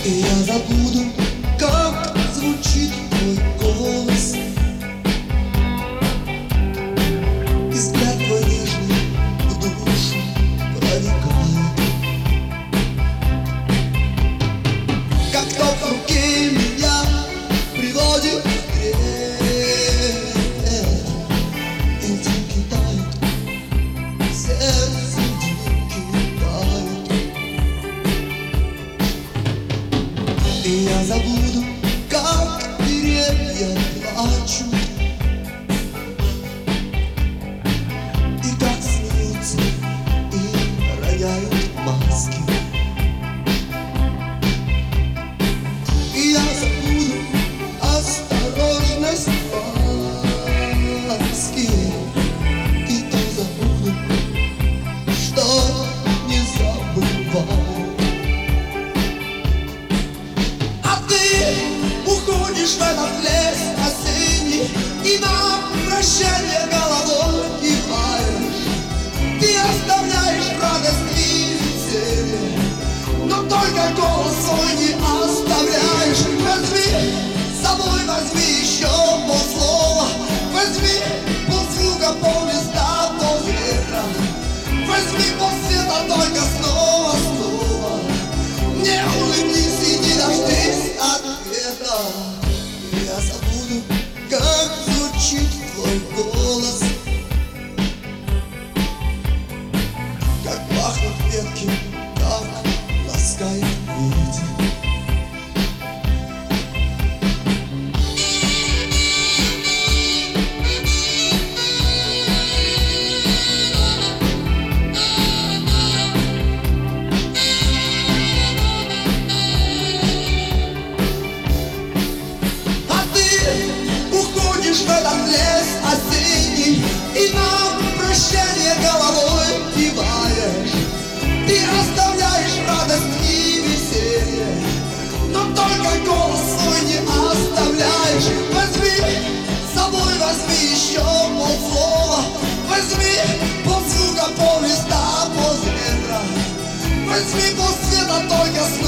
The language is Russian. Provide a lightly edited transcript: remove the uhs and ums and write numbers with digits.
И я забуду, как звучит твой голос, и взгляд твой нежный в душу проникает, как ток в руке меня приводит в трепет, и дикий тает, сердце дикий тает. И я забуду, как деревья плачут, и как смеются и роняют маски. И я забуду осторожность ласки, и то забуду, что не забываю. Уходишь в этот лес осенний, и на прощание головой киваешь. Ты оставляешь радость и веселье, но только голос свой не оставляешь. Возьми с собой, возьми еще полслова, возьми ползвука, поллиста, полветра, возьми полсвета, только снова, снова. Не улыбнись и не дождись ответа. Я забуду, как звучит твой голос, как пахнут ветки, как ласкает ветер. В этот лес осенний, и на прощание головой киваешь. Ты оставляешь радость и веселье, но только голос свой не оставляешь. Возьми с собой, возьми еще полслова, возьми ползвука, поллиста, полветра, возьми полсвета, только снова.